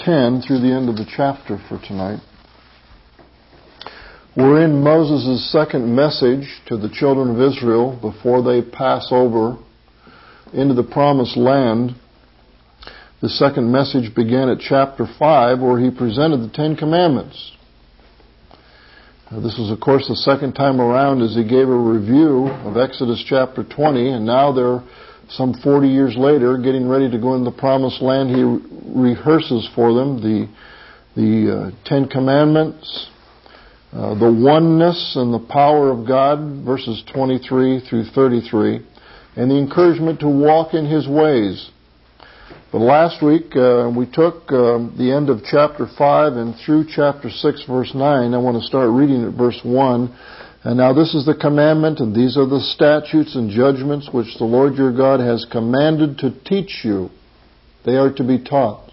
10 through the end of the chapter for tonight. We're in Moses' second message to the children of Israel before they pass over into the promised land. The second message began at chapter 5, where he presented the Ten Commandments. This was, of course, the second time around as he gave a review of Exodus chapter 20, and now they're some 40 years later, getting ready to go into the promised land. He rehearses for them the Ten Commandments, the oneness and the power of God, verses 23 through 33, and the encouragement to walk in His ways. But last week we took the end of chapter 5 and through chapter 6, verse 9. I want to start reading at verse 1. And now this is the commandment, and these are the statutes and judgments which the Lord your God has commanded to teach you. They are to be taught,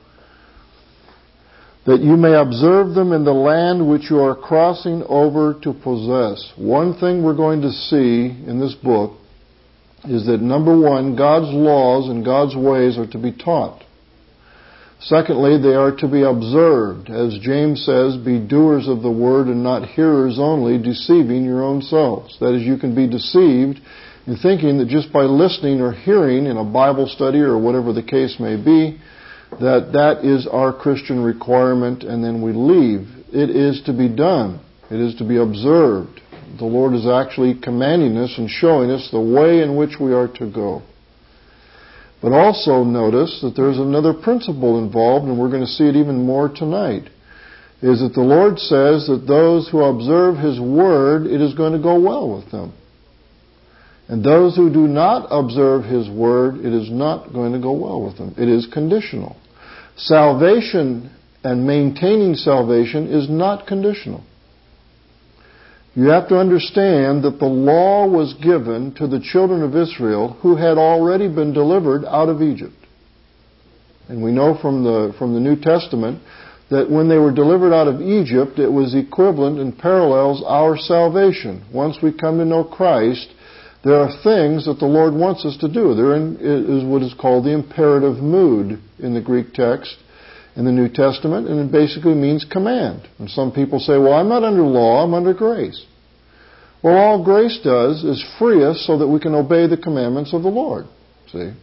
that you may observe them in the land which you are crossing over to possess. One thing we're going to see in this book is that, number one, God's laws and God's ways are to be taught. Secondly, they are to be observed. As James says, be doers of the word and not hearers only, deceiving your own selves. That is, you can be deceived in thinking that just by listening or hearing in a Bible study or whatever the case may be, that is our Christian requirement, and then we leave. It is to be done. It is to be observed. The Lord is actually commanding us and showing us the way in which we are to go. But also notice that there's another principle involved, and we're going to see it even more tonight, is that the Lord says that those who observe His Word, it is going to go well with them. And those who do not observe His Word, it is not going to go well with them. It is conditional. Salvation and maintaining salvation is not conditional. You have to understand that the law was given to the children of Israel who had already been delivered out of Egypt. And we know from the New Testament that when they were delivered out of Egypt, it was equivalent and parallels our salvation. Once we come to know Christ, there are things that the Lord wants us to do. There is what is called the imperative mood in the Greek text in the New Testament, and it basically means command. And some people say, well, I'm not under law, I'm under grace. Well, all grace does is free us so that we can obey the commandments of the Lord. See?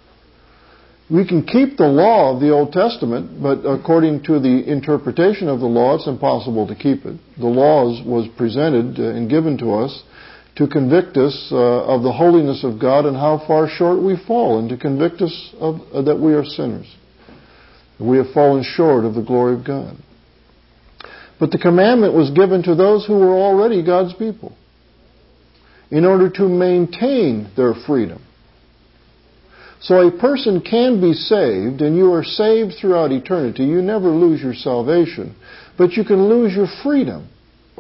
We can keep the law of the Old Testament, but according to the interpretation of the law, it's impossible to keep it. The law was presented and given to us to convict us of the holiness of God and how far short we fall, and to convict us that we are sinners. We have fallen short of the glory of God. But the commandment was given to those who were already God's people in order to maintain their freedom. So a person can be saved, and you are saved throughout eternity. You never lose your salvation, but you can lose your freedom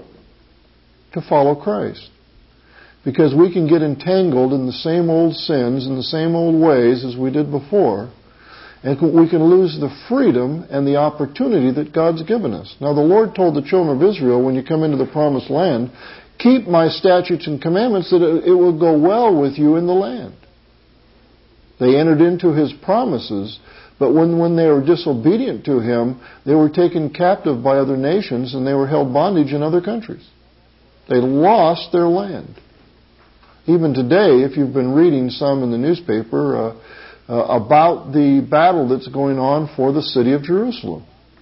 to follow Christ. Because we can get entangled in the same old sins and the same old ways as we did before. And we can lose the freedom and the opportunity that God's given us. Now, the Lord told the children of Israel, when you come into the promised land, keep my statutes and commandments that it will go well with you in the land. They entered into His promises, but when they were disobedient to Him, they were taken captive by other nations and they were held bondage in other countries. They lost their land. Even today, if you've been reading some in the newspaper about the battle that's going on for the city of Jerusalem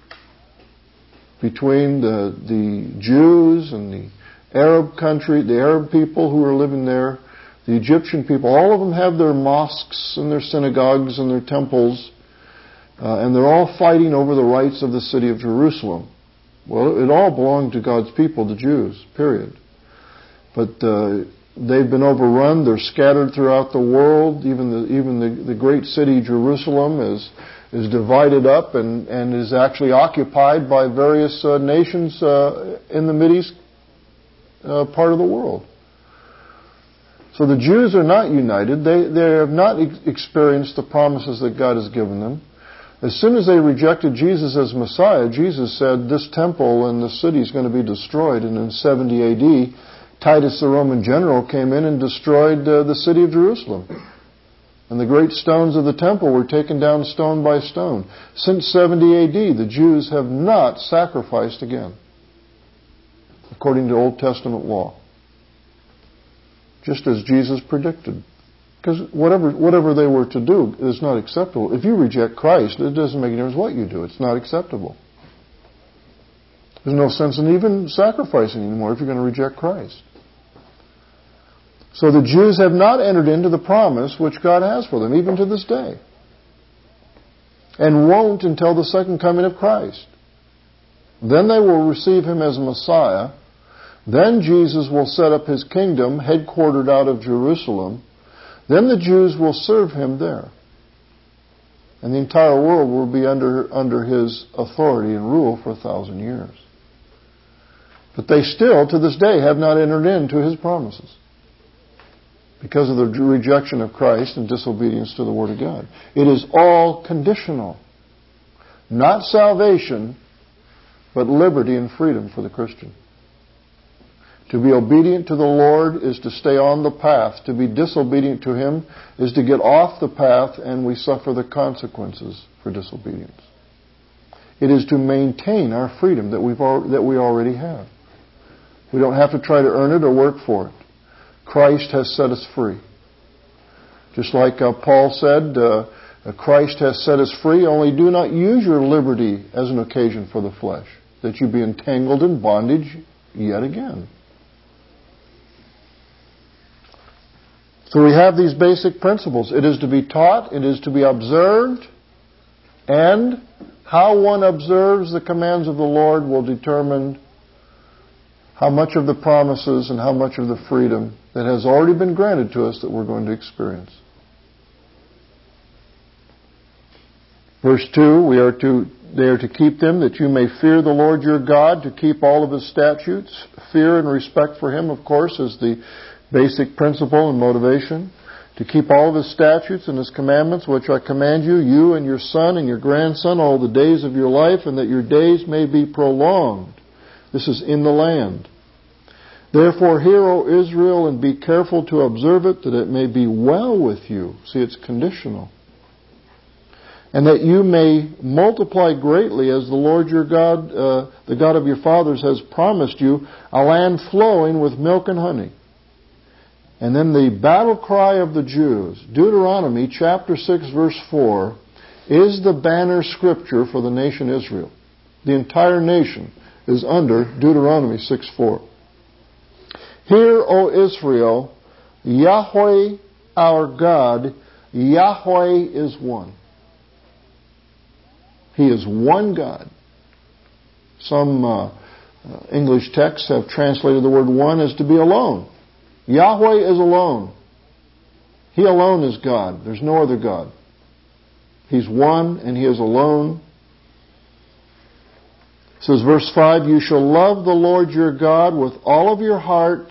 between the Jews and the Arab country, the Arab people who are living there, the Egyptian people, all of them have their mosques and their synagogues and their temples, and they're all fighting over the rights of the city of Jerusalem. Well, it all belonged to God's people, the Jews, period. But they've been overrun. They're scattered throughout the world. Even the great city Jerusalem is divided up and is actually occupied by various nations in the Mideast part of the world. So the Jews are not united. They have not experienced the promises that God has given them. As soon as they rejected Jesus as Messiah, Jesus said this temple and the city is going to be destroyed. And in 70 A.D., Titus, the Roman general, came in and destroyed the city of Jerusalem. And the great stones of the temple were taken down stone by stone. Since 70 A.D., the Jews have not sacrificed again, according to Old Testament law. Just as Jesus predicted. Because whatever they were to do is not acceptable. If you reject Christ, it doesn't make any difference what you do. It's not acceptable. There's no sense in even sacrificing anymore if you're going to reject Christ. So the Jews have not entered into the promise which God has for them, even to this day. And won't until the second coming of Christ. Then they will receive Him as Messiah. Then Jesus will set up His kingdom, headquartered out of Jerusalem. Then the Jews will serve Him there. And the entire world will be under His authority and rule for 1,000 years. But they still, to this day, have not entered into His promises, because of the rejection of Christ and disobedience to the Word of God. It is all conditional. Not salvation, but liberty and freedom for the Christian. To be obedient to the Lord is to stay on the path. To be disobedient to Him is to get off the path, and we suffer the consequences for disobedience. It is to maintain our freedom that we already have. We don't have to try to earn it or work for it. Christ has set us free. Just like Paul said, Christ has set us free, only do not use your liberty as an occasion for the flesh, that you be entangled in bondage yet again. So we have these basic principles. It is to be taught, it is to be observed, and how one observes the commands of the Lord will determine how much of the promises and how much of the freedom that has already been granted to us that we're going to experience. Verse 2, they are to keep them that you may fear the Lord your God, to keep all of His statutes. Fear and respect for Him, of course, is the basic principle and motivation. To keep all of His statutes and His commandments, which I command you, you and your son and your grandson, all the days of your life, and that your days may be prolonged. This is in the land. Therefore hear, O Israel, and be careful to observe it, that it may be well with you. See, it's conditional. And that you may multiply greatly, as the Lord your God, the God of your fathers, has promised you, a land flowing with milk and honey. And then the battle cry of the Jews, Deuteronomy chapter 6, verse 4, is the banner scripture for the nation Israel. The entire nation is under Deuteronomy 6:4. Hear, O Israel, Yahweh our God, Yahweh is one. He is one God. Some English texts have translated the word one as to be alone. Yahweh is alone. He alone is God. There's no other God. He's one and He is alone. It says, verse 5, you shall love the Lord your God with all of your heart,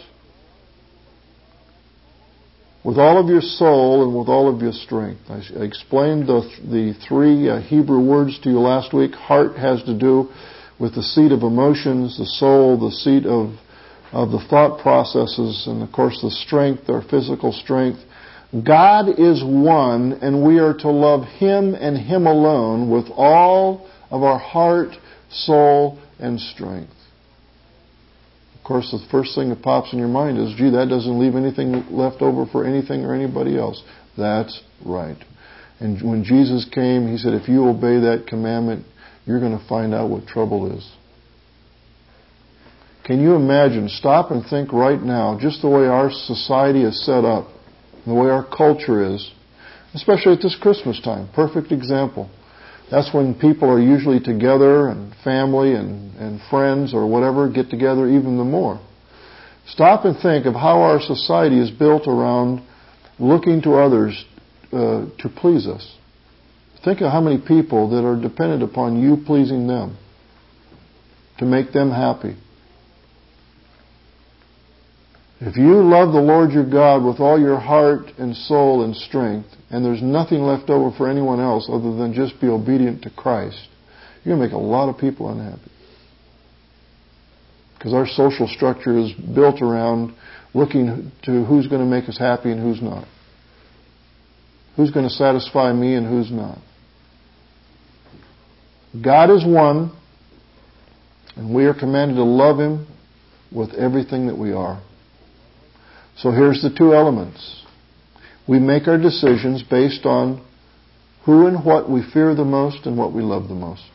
with all of your soul, and with all of your strength. I explained the three Hebrew words to you last week. Heart has to do with the seat of emotions, the soul, the seat of the thought processes, and of course the strength, our physical strength. God is one, and we are to love Him and Him alone with all of our heart, soul, and strength. Of course, the first thing that pops in your mind is, gee, that doesn't leave anything left over for anything or anybody else. That's right. And when Jesus came, He said, if you obey that commandment, you're going to find out what trouble is. Can you imagine? Stop and think right now, just the way our society is set up, the way our culture is, especially at this Christmas time. Perfect example. That's when people are usually together, and family and friends or whatever get together even the more. Stop and think of how our society is built around looking to others to please us. Think of how many people that are dependent upon you pleasing them to make them happy. If you love the Lord your God with all your heart and soul and strength, and there's nothing left over for anyone else other than just be obedient to Christ, you're going to make a lot of people unhappy. Because our social structure is built around looking to who's going to make us happy and who's not. Who's going to satisfy me and who's not? God is one, and we are commanded to love Him with everything that we are. So here's the two elements. We make our decisions based on who and what we fear the most and what we love the most.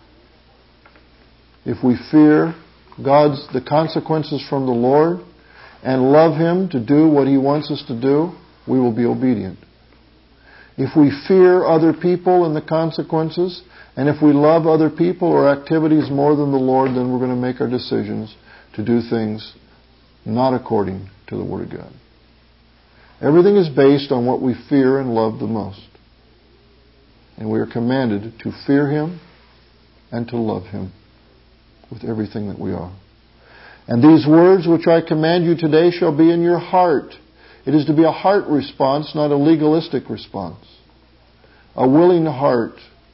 If we fear the consequences from the Lord and love Him to do what He wants us to do, we will be obedient. If we fear other people and the consequences, and if we love other people or activities more than the Lord, then we're going to make our decisions to do things not according to the Word of God. Everything is based on what we fear and love the most. And we are commanded to fear Him and to love Him with everything that we are. And these words which I command you today shall be in your heart. It is to be a heart response, not a legalistic response. A willing heart.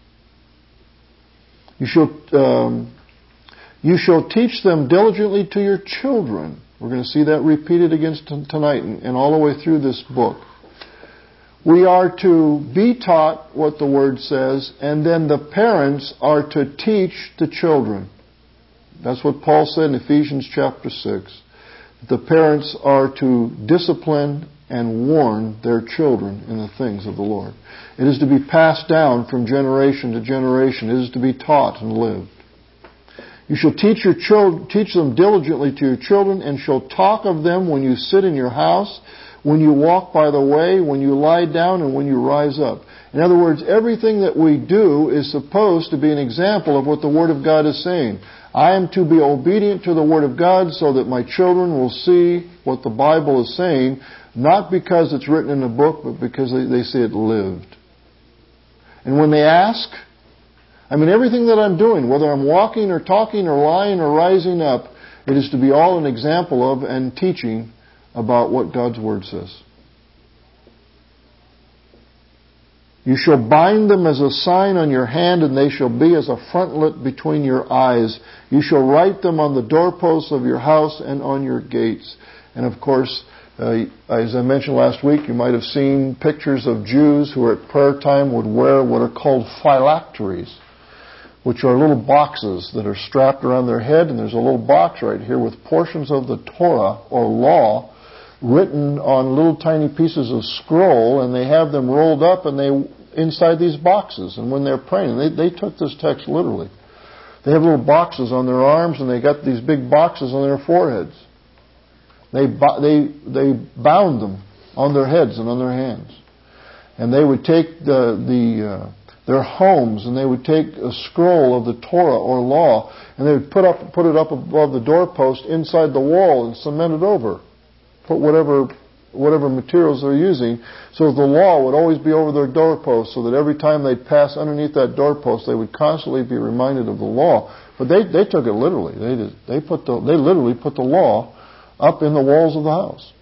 You shall teach them diligently to your children. We're going to see that repeated again tonight and all the way through this book. We are to be taught what the Word says, and then the parents are to teach the children. That's what Paul said in Ephesians chapter 6. The parents are to discipline and warn their children in the things of the Lord. It is to be passed down from generation to generation. It is to be taught and lived. You shall teach them diligently to your children, and shall talk of them when you sit in your house, when you walk by the way, when you lie down, and when you rise up. In other words, everything that we do is supposed to be an example of what the Word of God is saying. I am to be obedient to the Word of God so that my children will see what the Bible is saying, not because it's written in a book, but because they see it lived. And when they ask, everything that I'm doing, whether I'm walking or talking or lying or rising up, it is to be all an example of and teaching about what God's Word says. You shall bind them as a sign on your hand, and they shall be as a frontlet between your eyes. You shall write them on the doorposts of your house and on your gates. And of course, as I mentioned last week, you might have seen pictures of Jews who at prayer time would wear what are called phylacteries, which are little boxes that are strapped around their head, and there's a little box right here with portions of the Torah or law written on little tiny pieces of scroll, and they have them rolled up and they inside these boxes. And when they're praying, they took this text literally. They have little boxes on their arms, and they got these big boxes on their foreheads. They bound them on their heads and on their hands. And they would take their homes, and they would take a scroll of the Torah or law, and they would put it up above the doorpost inside the wall and cement it over. Put whatever materials they're using, so the law would always be over their doorpost, so that every time they'd pass underneath that doorpost, they would constantly be reminded of the law. But they took it literally. They literally put the law up in the walls of the house.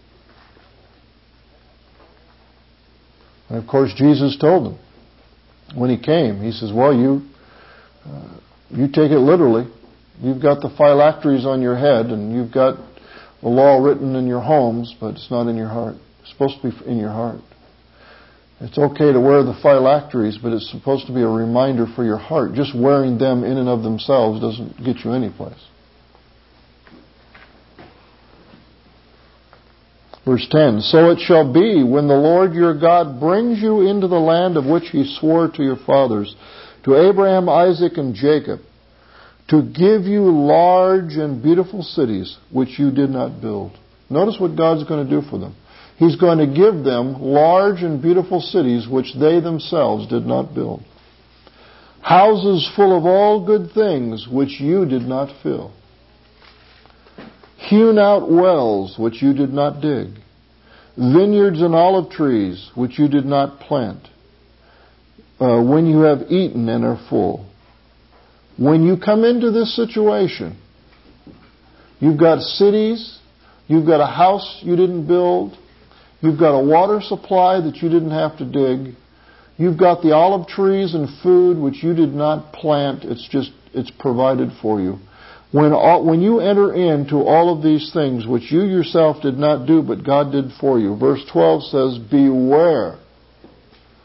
And of course, Jesus told them when He came. He says, "Well, you take it literally. You've got the phylacteries on your head, and you've got the law written in your homes, but it's not in your heart. It's supposed to be in your heart. It's okay to wear the phylacteries, but it's supposed to be a reminder for your heart. Just wearing them in and of themselves doesn't get you anyplace." Verse 10, "So it shall be when the Lord your God brings you into the land of which He swore to your fathers, to Abraham, Isaac, and Jacob, to give you large and beautiful cities which you did not build." Notice what God's going to do for them. He's going to give them large and beautiful cities which they themselves did not build. "Houses full of all good things which you did not fill. Hewn out wells which you did not dig. Vineyards and olive trees which you did not plant. When you have eaten and are full." When you come into this situation, you've got cities, you've got a house you didn't build, you've got a water supply that you didn't have to dig, you've got the olive trees and food which you did not plant, it's provided for you. When you enter into all of these things which you yourself did not do but God did for you, verse 12 says, "Beware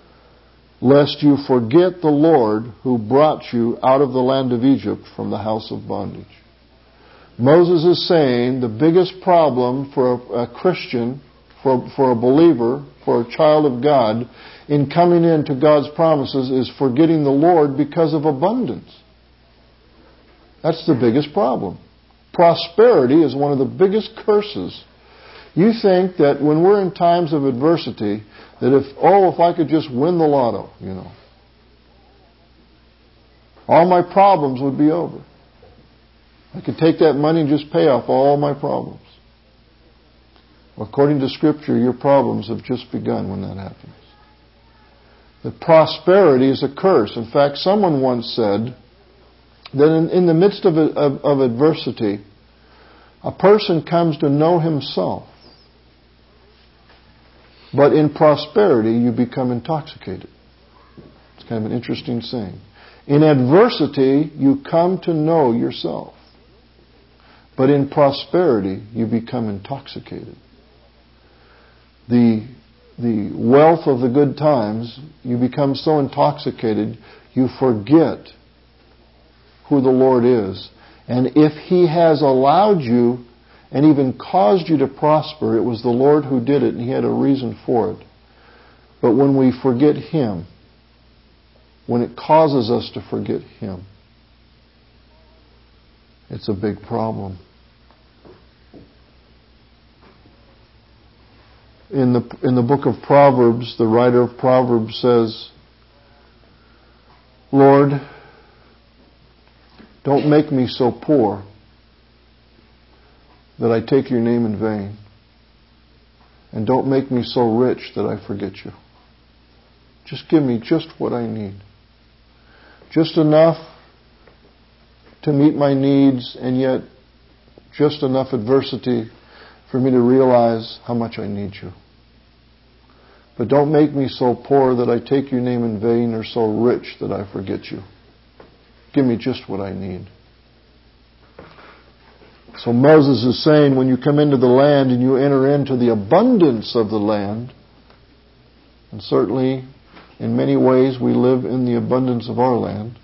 lest you forget the Lord who brought you out of the land of Egypt from the house of bondage. Moses is saying the biggest problem for a Christian, for a believer, for a child of God, in coming into God's promises is forgetting the Lord because of abundance. That's the biggest problem. Prosperity is one of the biggest curses. You think that when we're in times of adversity, that if I could just win the lotto, all my problems would be over. I could take that money and just pay off all my problems. According to Scripture, your problems have just begun when that happens. That prosperity is a curse. In fact, someone once said that in the midst of adversity, a person comes to know himself. But in prosperity, you become intoxicated. It's kind of an interesting saying. In adversity, you come to know yourself. But in prosperity, you become intoxicated. The wealth of the good times, you become so intoxicated, you forget who the Lord is. And if He has allowed you and even caused you to prosper, it was the Lord who did it, and He had a reason for it. But when we forget Him, when it causes us to forget Him, it's a big problem. In the book of Proverbs, the writer of Proverbs says, Lord, don't make me so poor that I take your name in vain. And don't make me so rich that I forget you. Just give me just what I need. Just enough to meet my needs, and yet just enough adversity for me to realize how much I need you. But don't make me so poor that I take your name in vain, or so rich that I forget you. Give me just what I need. So Moses is saying, when you come into the land and you enter into the abundance of the land, and certainly in many ways we live in the abundance of our land,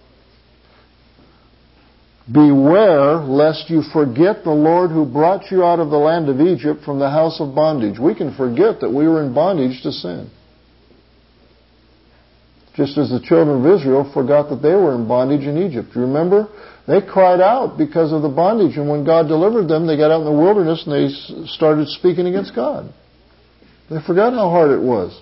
beware lest you forget the Lord who brought you out of the land of Egypt from the house of bondage. We can forget that we were in bondage to sin. Just as the children of Israel forgot that they were in bondage in Egypt. You remember? They cried out because of the bondage, and when God delivered them, they got out in the wilderness and they started speaking against God. They forgot how hard it was.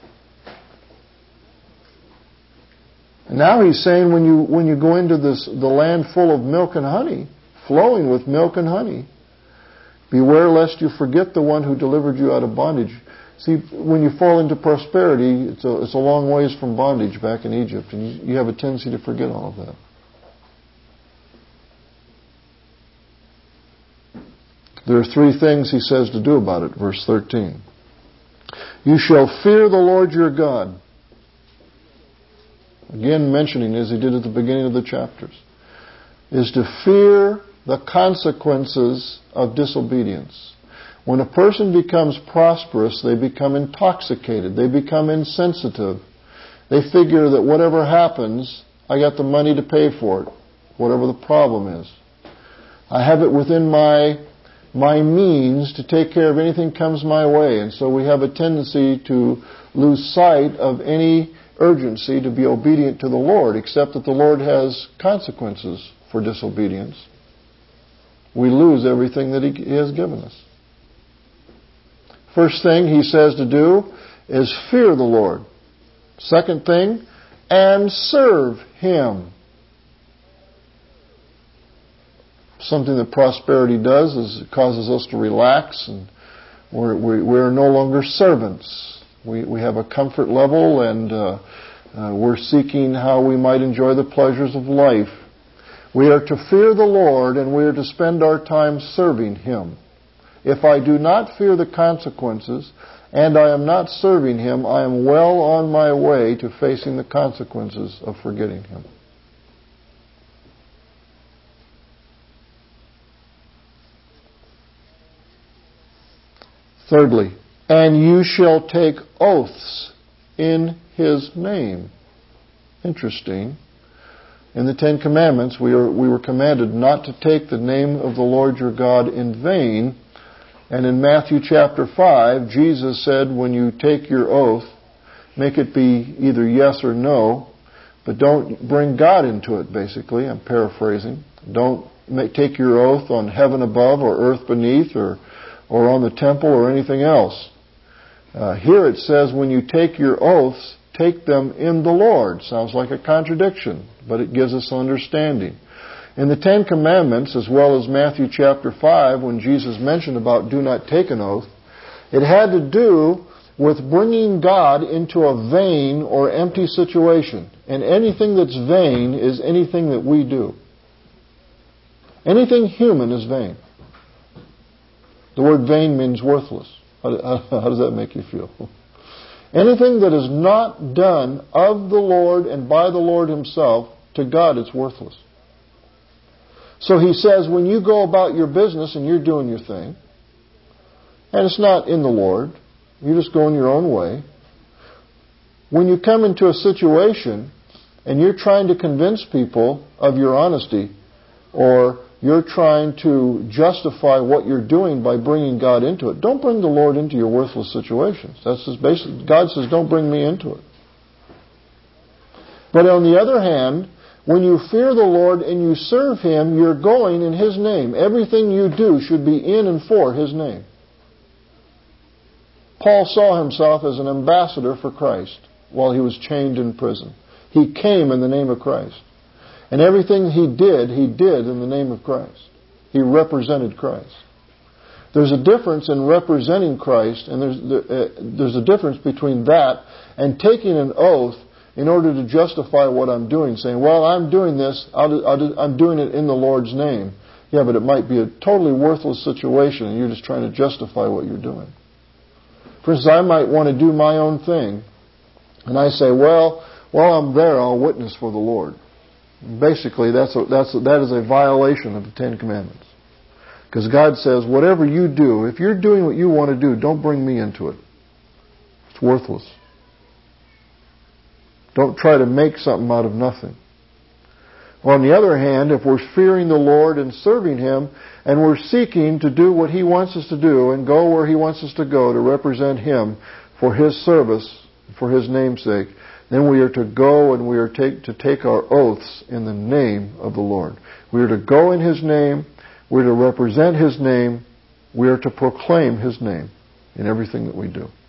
And now He's saying when you go into the land full of milk and honey, flowing with milk and honey, beware lest you forget the one who delivered you out of bondage. See, when you fall into prosperity, it's a long ways from bondage back in Egypt, and you have a tendency to forget all of that. There are three things He says to do about it. Verse 13. You shall fear the Lord your God. Again mentioning, as He did at the beginning of the chapters, is to fear the consequences of disobedience. When a person becomes prosperous, they become intoxicated. They become insensitive. They figure that whatever happens, I got the money to pay for it, whatever the problem is. I have it within my means to take care of anything comes my way. And so we have a tendency to lose sight of any urgency to be obedient to the Lord, except that the Lord has consequences for disobedience. We lose everything that He has given us. First thing He says to do is fear the Lord. Second thing, and serve Him. Something that prosperity does is it causes us to relax, and we're no longer servants. We have a comfort level, and we're seeking how we might enjoy the pleasures of life. We are to fear the Lord, and we are to spend our time serving Him. If I do not fear the consequences, and I am not serving Him, I am well on my way to facing the consequences of forgetting Him. Thirdly, and you shall take oaths in His name. Interesting. In the Ten Commandments, we were commanded not to take the name of the Lord your God in vain. And in Matthew chapter 5, Jesus said, when you take your oath, make it be either yes or no, but don't bring God into it, basically. I'm paraphrasing. Don't take your oath on heaven above or earth beneath or on the temple or anything else. Here it says, when you take your oaths, take them in the Lord. Sounds like a contradiction, but it gives us understanding. In the Ten Commandments, as well as Matthew chapter 5, when Jesus mentioned about do not take an oath, it had to do with bringing God into a vain or empty situation. And anything that's vain is anything that we do. Anything human is vain. The word vain means worthless. How does that make you feel? Anything that is not done of the Lord and by the Lord Himself, to God it's worthless. So He says, when you go about your business and you're doing your thing, and it's not in the Lord, you're just going your own way, when you come into a situation and you're trying to convince people of your honesty, or you're trying to justify what you're doing by bringing God into it, don't bring the Lord into your worthless situations. That's just basic. God says, don't bring me into it. But on the other hand, when you fear the Lord and you serve Him, you're going in His name. Everything you do should be in and for His name. Paul saw himself as an ambassador for Christ while he was chained in prison. He came in the name of Christ. And everything he did in the name of Christ. He represented Christ. There's a difference in representing Christ, and there's a difference between that and taking an oath in order to justify what I'm doing, saying, well, I'm doing this, I'm doing it in the Lord's name. Yeah, but it might be a totally worthless situation, and you're just trying to justify what you're doing. For instance, I might want to do my own thing, and I say, well, while I'm there, I'll witness for the Lord. Basically, that is a violation of the Ten Commandments. Because God says, whatever you do, if you're doing what you want to do, don't bring me into it. It's worthless. Don't try to make something out of nothing. Well, on the other hand, if we're fearing the Lord and serving Him, and we're seeking to do what He wants us to do and go where He wants us to go to represent Him for His service, for His name's sake, then we are to go and we are to take our oaths in the name of the Lord. We are to go in His name. We are to represent His name. We are to proclaim His name in everything that we do.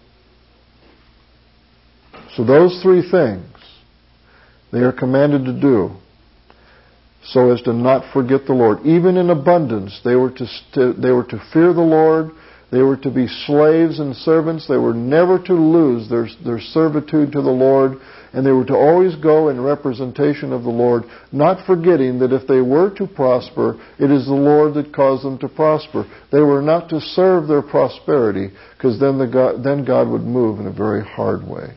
So those three things, they are commanded to do so as to not forget the Lord. Even in abundance, they were to fear the Lord. They were to be slaves and servants. They were never to lose their servitude to the Lord. And they were to always go in representation of the Lord, not forgetting that if they were to prosper, it is the Lord that caused them to prosper. They were not to serve their prosperity, because then God would move in a very hard way.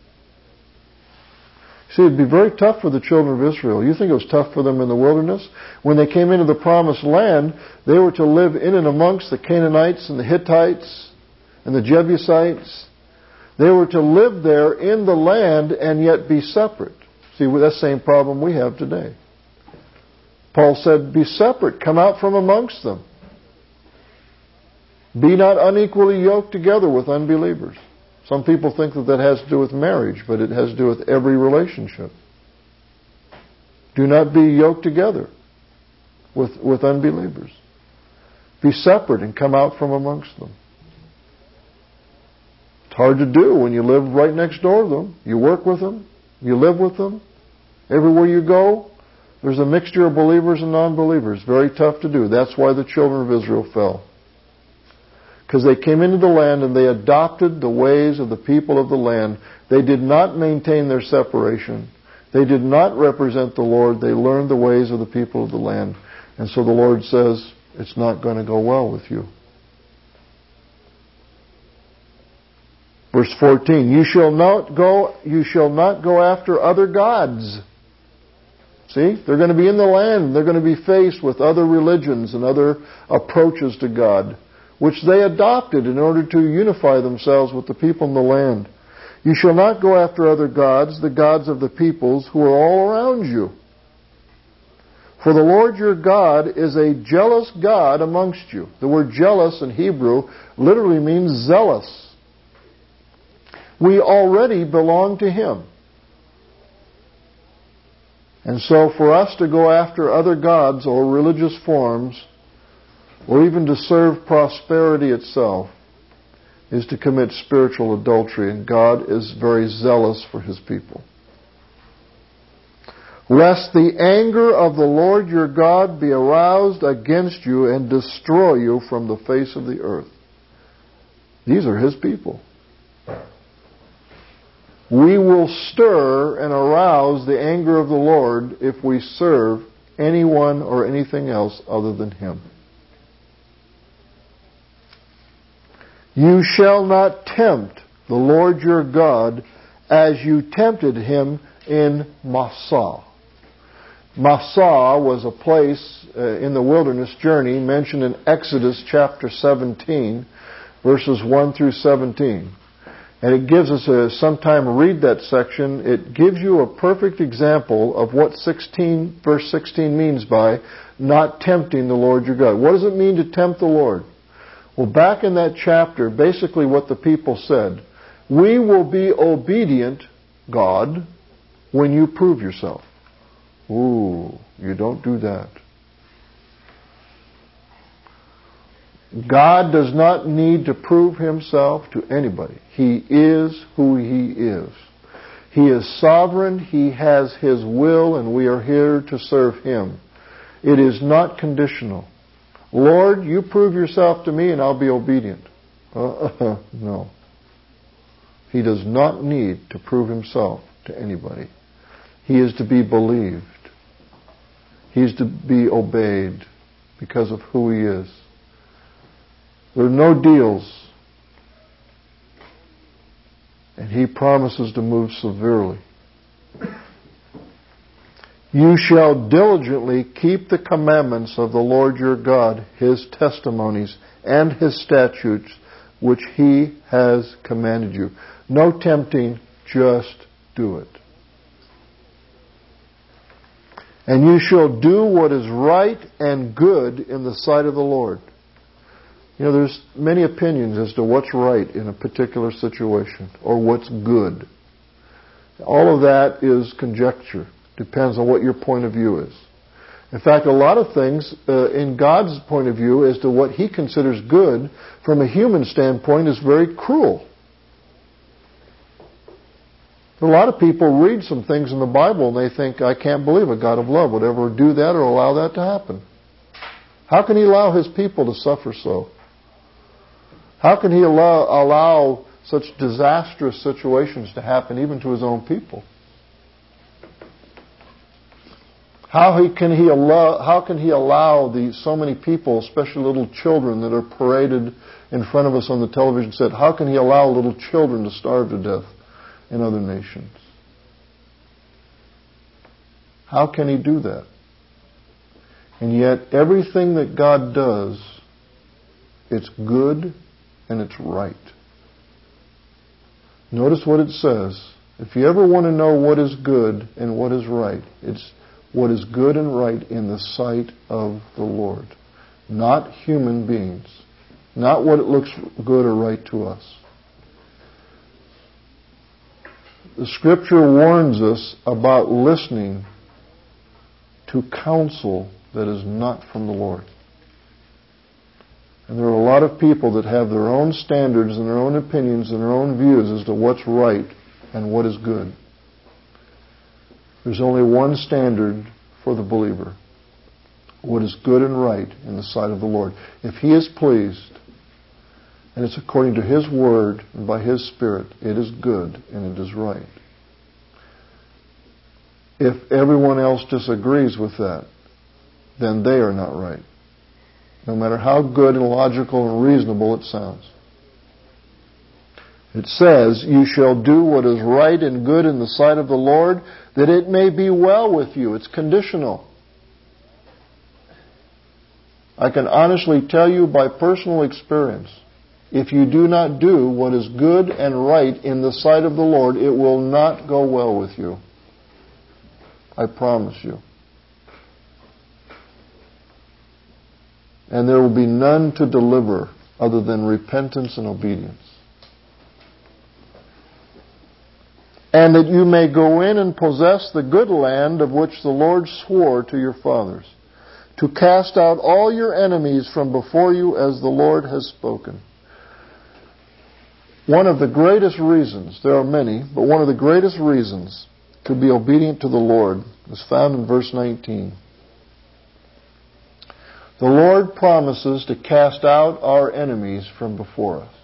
See, it would be very tough for the children of Israel. You think it was tough for them in the wilderness? When they came into the promised land, they were to live in and amongst the Canaanites and the Hittites and the Jebusites. They were to live there in the land and yet be separate. See, that's the same problem we have today. Paul said, be separate, come out from amongst them. Be not unequally yoked together with unbelievers. Some people think that has to do with marriage, but it has to do with every relationship. Do not be yoked together with unbelievers. Be separate and come out from amongst them. It's hard to do when you live right next door to them. You work with them. You live with them. Everywhere you go, there's a mixture of believers and non-believers. Very tough to do. That's why the children of Israel fell. Because they came into the land and they adopted the ways of the people of the land. They did not maintain their separation. They did not represent the Lord. They learned the ways of the people of the land. And so the Lord says, it's not going to go well with you. Verse 14, you shall not go after other gods. See, they're going to be in the land. They're going to be faced with other religions and other approaches to God, which they adopted in order to unify themselves with the people in the land. You shall not go after other gods, the gods of the peoples who are all around you. For the Lord your God is a jealous God amongst you. The word jealous in Hebrew literally means zealous. We already belong to Him. And so for us to go after other gods or religious forms, or even to serve prosperity itself, is to commit spiritual adultery, and God is very zealous for His people. Lest the anger of the Lord your God be aroused against you and destroy you from the face of the earth. These are His people. We will stir and arouse the anger of the Lord if we serve anyone or anything else other than Him. You shall not tempt the Lord your God as you tempted Him in Massah. Massah was a place in the wilderness journey mentioned in Exodus chapter 17, verses 1 through 17. And it gives us sometime read that section. It gives you a perfect example of what verse 16 means by not tempting the Lord your God. What does it mean to tempt the Lord? Well, back in that chapter, basically what the people said, we will be obedient, God, when you prove yourself. Ooh, you don't do that. God does not need to prove Himself to anybody. He is who He is. He is sovereign. He has His will, and we are here to serve Him. It is not conditional. Lord, you prove yourself to me and I'll be obedient. No. He does not need to prove Himself to anybody. He is to be believed. He is to be obeyed because of who He is. There are no deals. And He promises to move severely. You shall diligently keep the commandments of the Lord your God, His testimonies, and His statutes, which He has commanded you. No tempting, just do it. And you shall do what is right and good in the sight of the Lord. You know, there's many opinions as to what's right in a particular situation, or what's good. All of that is conjecture. Depends on what your point of view is. In fact, a lot of things in God's point of view as to what He considers good from a human standpoint is very cruel. A lot of people read some things in the Bible and they think, I can't believe a God of love would ever do that or allow that to happen. How can He allow His people to suffer so? How can He allow such disastrous situations to happen even to His own people? How can He allow so many people, especially little children that are paraded in front of us on the television set, how can He allow little children to starve to death in other nations? How can He do that? And yet everything that God does, it's good and it's right. Notice what it says. If you ever want to know what is good and what is right, it's what is good and right in the sight of the Lord. Not human beings. Not what it looks good or right to us. The Scripture warns us about listening to counsel that is not from the Lord. And there are a lot of people that have their own standards and their own opinions and their own views as to what's right and what is good. There's only one standard for the believer. What is good and right in the sight of the Lord. If He is pleased, and it's according to His Word and by His Spirit, it is good and it is right. If everyone else disagrees with that, then they are not right. No matter how good and logical and reasonable it sounds. It says, you shall do what is right and good in the sight of the Lord, that it may be well with you. It's conditional. I can honestly tell you by personal experience if you do not do what is good and right in the sight of the Lord, it will not go well with you. I promise you. And there will be none to deliver other than repentance and obedience. And that you may go in and possess the good land of which the Lord swore to your fathers, to cast out all your enemies from before you as the Lord has spoken. One of the greatest reasons, there are many, but one of the greatest reasons to be obedient to the Lord is found in verse 19. The Lord promises to cast out our enemies from before us.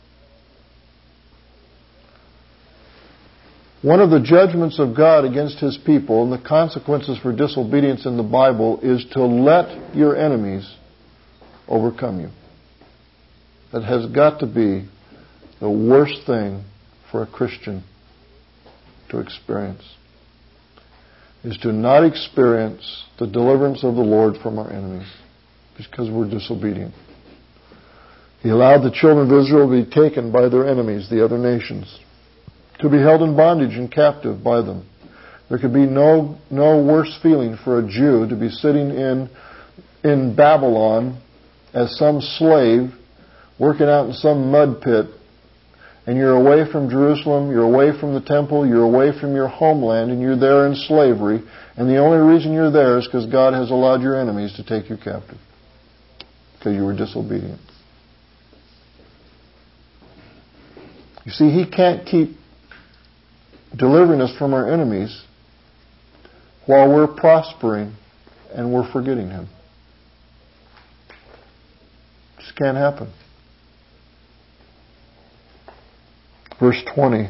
One of the judgments of God against His people and the consequences for disobedience in the Bible is to let your enemies overcome you. That has got to be the worst thing for a Christian to experience, is to not experience the deliverance of the Lord from our enemies because we're disobedient. He allowed the children of Israel to be taken by their enemies, the other nations, to be held in bondage and captive by them. There could be no worse feeling for a Jew to be sitting in Babylon as some slave, working out in some mud pit, and you're away from Jerusalem, you're away from the temple, you're away from your homeland, and you're there in slavery, and the only reason you're there is because God has allowed your enemies to take you captive, because you were disobedient. You see, He can't keep delivering us from our enemies while we're prospering and we're forgetting Him. Just can't happen. Verse 20.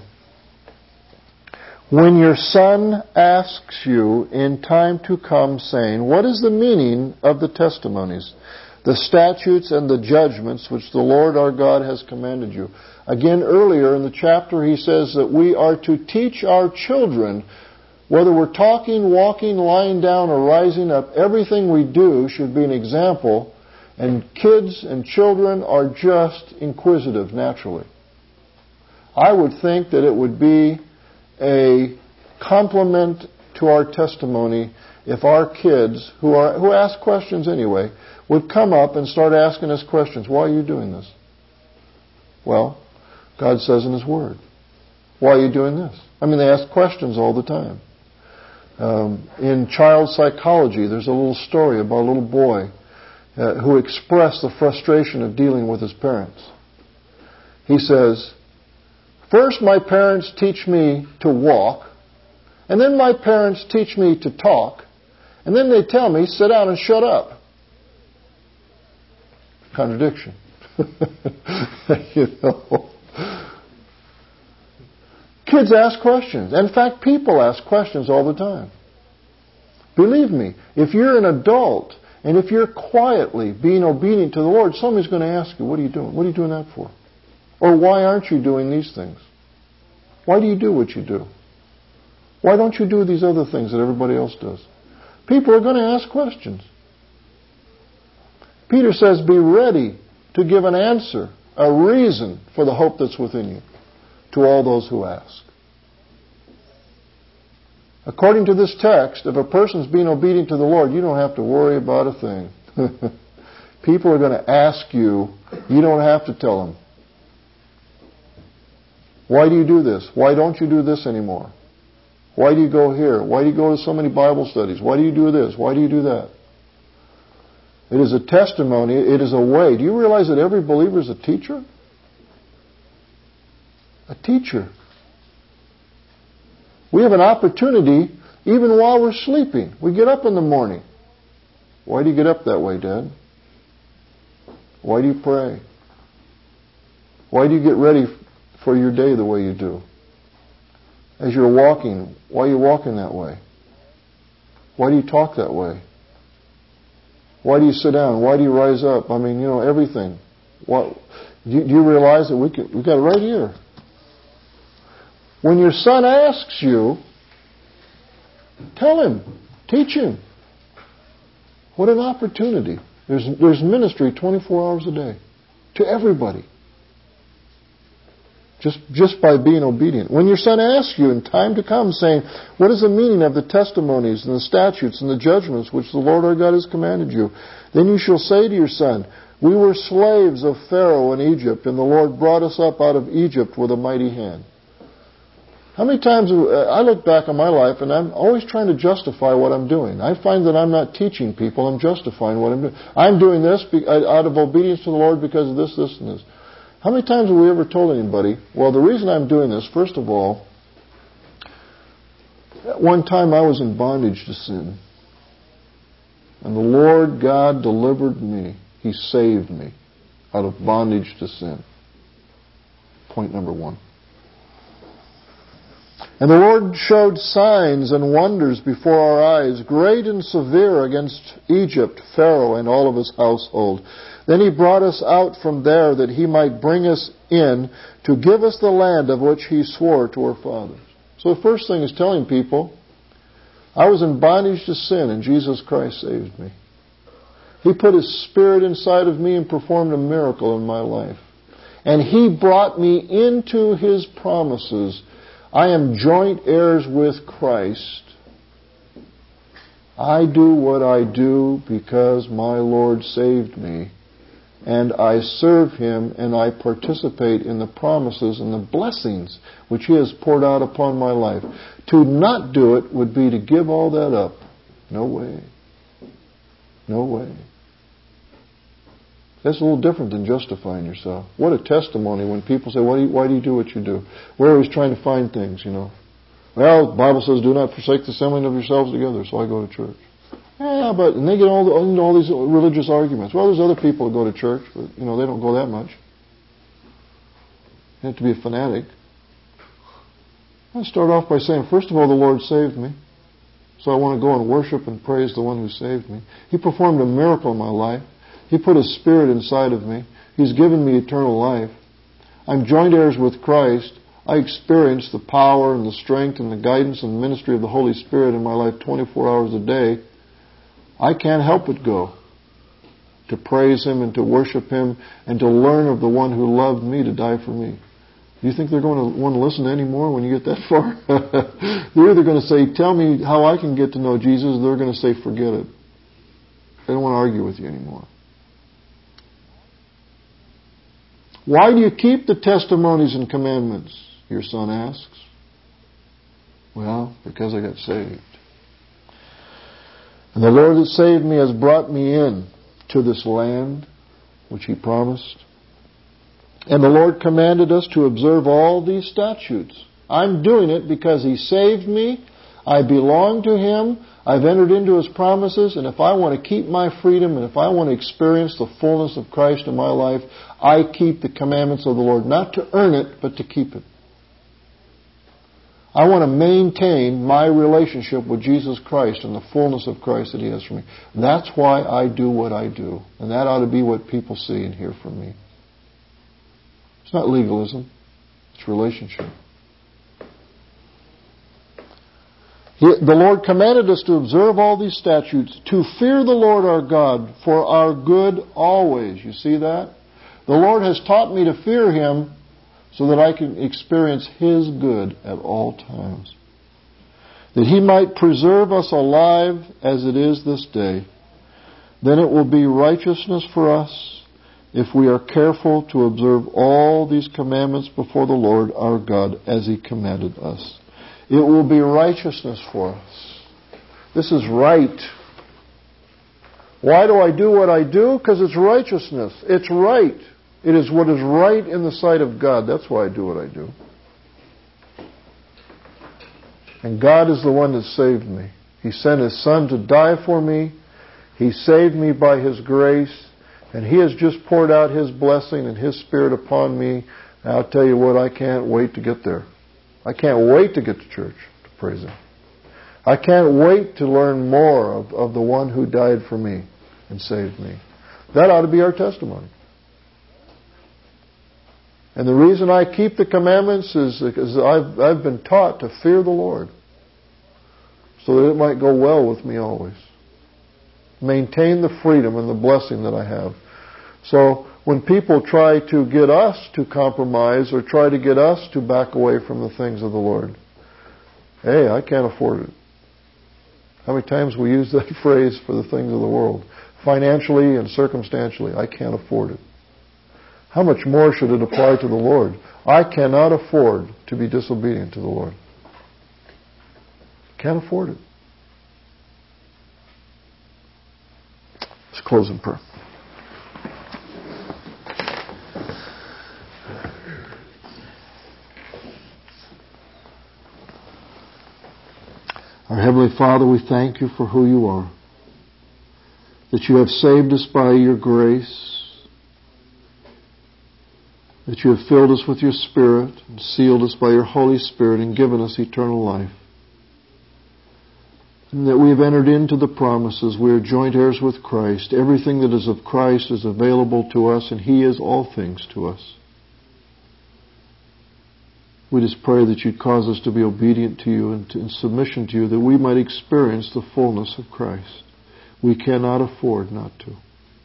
When your son asks you in time to come, saying, what is the meaning of the testimonies, the statutes and the judgments which the Lord our God has commanded you? Again, earlier in the chapter, he says that we are to teach our children, whether we're talking, walking, lying down, or rising up, everything we do should be an example. And kids and children are just inquisitive naturally. I would think that it would be a compliment to our testimony if our kids, who ask questions anyway, would come up and start asking us questions. Why are you doing this? Well, God says in His Word. Why are you doing this? I mean, they ask questions all the time. In child psychology, there's a little story about a little boy who expressed the frustration of dealing with his parents. He says, first my parents teach me to walk, and then my parents teach me to talk, and then they tell me, sit down and shut up. Contradiction. You know. Kids ask questions. In fact, people ask questions all the time. Believe me, if you're an adult and if you're quietly being obedient to the Lord, somebody's going to ask you, what are you doing? What are you doing that for? Or why aren't you doing these things? Why do you do what you do? Why don't you do these other things that everybody else does? People are going to ask questions. Peter says, be ready to give an answer, a reason for the hope that's within you to all those who ask. According to this text, if a person's being obedient to the Lord, you don't have to worry about a thing. People are going to ask you. You don't have to tell them. Why do you do this? Why don't you do this anymore? Why do you go here? Why do you go to so many Bible studies? Why do you do this? Why do you do that? It is a testimony. It is a way. Do you realize that every believer is a teacher? A teacher. We have an opportunity even while we're sleeping. We get up in the morning. Why do you get up that way, Dad? Why do you pray? Why do you get ready for your day the way you do? As you're walking, why are you walking that way? Why do you talk that way? Why do you sit down? Why do you rise up? I mean, everything. Do you realize that we've got it right here? When your son asks you, tell him. Teach him. What an opportunity. There's ministry 24 hours a day to everybody. Just by being obedient. When your son asks you in time to come, saying, what is the meaning of the testimonies and the statutes and the judgments which the Lord our God has commanded you? Then you shall say to your son, we were slaves of Pharaoh in Egypt, and the Lord brought us up out of Egypt with a mighty hand. How many times I look back on my life and I'm always trying to justify what I'm doing. I find that I'm not teaching people, I'm justifying what I'm doing. I'm doing this out of obedience to the Lord because of this, this, and this. How many times have we ever told anybody, well, the reason I'm doing this, first of all, at one time I was in bondage to sin. And the Lord God delivered me. He saved me out of bondage to sin. Point number one. And the Lord showed signs and wonders before our eyes, great and severe against Egypt, Pharaoh, and all of his household. Then he brought us out from there that he might bring us in to give us the land of which he swore to our fathers. So the first thing is telling people, I was in bondage to sin and Jesus Christ saved me. He put His Spirit inside of me and performed a miracle in my life. And He brought me into His promises. I am joint heirs with Christ. I do what I do because my Lord saved me. And I serve Him and I participate in the promises and the blessings which He has poured out upon my life. To not do it would be to give all that up. No way. No way. That's a little different than justifying yourself. What a testimony when people say, why do you do what you do? We're always trying to find things, Well, the Bible says, do not forsake the assembling of yourselves together, so I go to church. Yeah, and they get into all these religious arguments. Well, there's other people who go to church, but, they don't go that much. You have to be a fanatic. I start off by saying, first of all, the Lord saved me. So I want to go and worship and praise the one who saved me. He performed a miracle in my life. He put His Spirit inside of me. He's given me eternal life. I'm joint heirs with Christ. I experience the power and the strength and the guidance and ministry of the Holy Spirit in my life 24 hours a day. I can't help but go to praise Him and to worship Him and to learn of the one who loved me to die for me. Do you think they're going to want to listen anymore when you get that far? They're either going to say, tell me how I can get to know Jesus, or they're going to say, forget it. They don't want to argue with you anymore. Why do you keep the testimonies and commandments? Your son asks. Well, because I got saved. And the Lord that saved me has brought me in to this land which He promised. And the Lord commanded us to observe all these statutes. I'm doing it because He saved me. I belong to Him. I've entered into His promises. And if I want to keep my freedom and if I want to experience the fullness of Christ in my life, I keep the commandments of the Lord. Not to earn it, but to keep it. I want to maintain my relationship with Jesus Christ and the fullness of Christ that He has for me. That's why I do what I do. And that ought to be what people see and hear from me. It's not legalism. It's relationship. The Lord commanded us to observe all these statutes, to fear the Lord our God for our good always. You see that? The Lord has taught me to fear Him so that I can experience His good at all times. That He might preserve us alive as it is this day. Then it will be righteousness for us if we are careful to observe all these commandments before the Lord our God as He commanded us. It will be righteousness for us. This is right. Why do I do what I do? Because it's righteousness. It's right. It is what is right in the sight of God. That's why I do what I do. And God is the one that saved me. He sent His Son to die for me. He saved me by His grace. And He has just poured out His blessing and His Spirit upon me. And I'll tell you what, I can't wait to get there. I can't wait to get to church to praise Him. I can't wait to learn more of the one who died for me and saved me. That ought to be our testimony. And the reason I keep the commandments is because I've been taught to fear the Lord so that it might go well with me always. Maintain the freedom and the blessing that I have. So when people try to get us to compromise or try to get us to back away from the things of the Lord. Hey, I can't afford it. How many times we use that phrase for the things of the world? Financially and circumstantially, I can't afford it. How much more should it apply to the Lord? I cannot afford to be disobedient to the Lord. Can't afford it. Let's close in prayer. Our Heavenly Father, we thank you for who you are. That you have saved us by your grace. That you have filled us with your Spirit and sealed us by your Holy Spirit and given us eternal life. And that we have entered into the promises. We are joint heirs with Christ. Everything that is of Christ is available to us, and He is all things to us. We just pray that you'd cause us to be obedient to you and in submission to you, that we might experience the fullness of Christ. We cannot afford not to.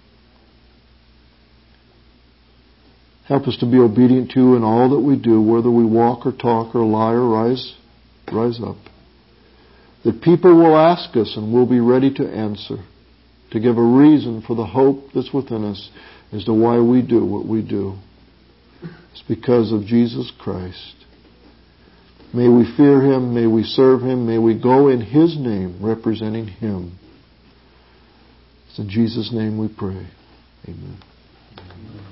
Help us to be obedient to you in all that we do, whether we walk or talk or lie or rise up. That people will ask us and we'll be ready to answer, to give a reason for the hope that's within us as to why we do what we do. It's because of Jesus Christ. May we fear Him, may we serve Him, may we go in His name representing Him. It's in Jesus' name we pray. Amen.